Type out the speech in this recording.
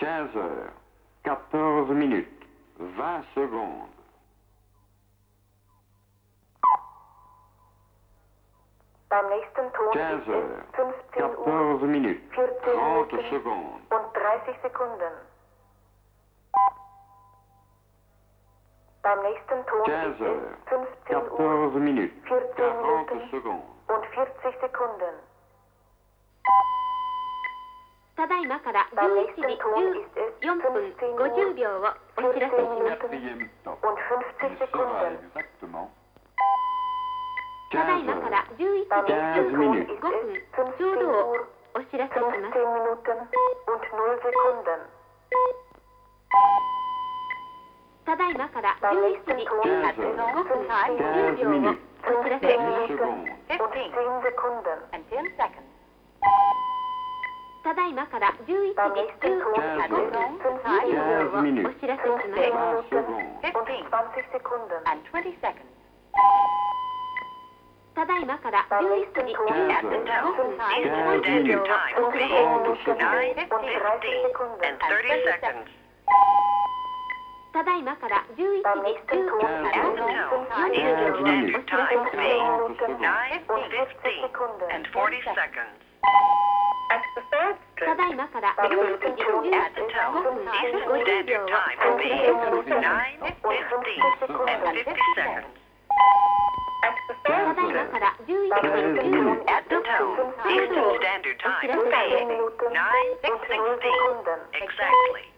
15 heures, 14 minutes, 20 secondes. Beim nächsten Ton 15 ist heures, es 15 Uhr, 14 minutes, 14 30 Minuten secondes. und 30 Sekunden. Beim nächsten Ton 15 ist heures, es 15 Uhr, 14 minutes, 14 40 Minuten secondes. und 40 Sekunden. ただいまから Beim 11 nächsten 時 Ton ist es 14分 15 50 Uhr, 秒をお知らせし 14 ます。 Minuten und 50 Sekunden. exactement ただい 15 まから heures, 11 Beim 時 nächsten 15 Ton 分 ist 5分 es ちょう 15 どを Uhr, お知らせします。 15 Minuten und 0 Sekunden. ただいまから Beim 11 nächsten 時 Ton 5 ist 分 es 5分 15 10秒をお知らせし 10 ます。 Minuten und 10 Sekunden. ただいまから11時 Beim 15 nächsten Ton 分 ist 20 es 秒 15 を Uhr, お知らせします。 15 20 Minuten seconds. und 20 Sekunden. ただいまから Beim 11 nächsten 時 Ton 5 ist 分 es 5分 15 30秒を minutes. お知らせします。 30 Minuten und 30 Sekunden. ただいまから11 Beim 時 nächsten 15 Ton 分 ist es 40 15 秒を Uhr, お知らせします。 15 Minuten und 50 Sekunden. ただいまから Beim 11 nächsten 時 Ton 15 ist es 分 15 50秒をお知らせし Minuten ます。 und 50 Sekunden. ただいまから11時 Beim nächsten 15 Ton 分 ist es 6分 15 10秒をお Uhr, 知らせします。 15 Minuten und 0 Sekunden. Exactly.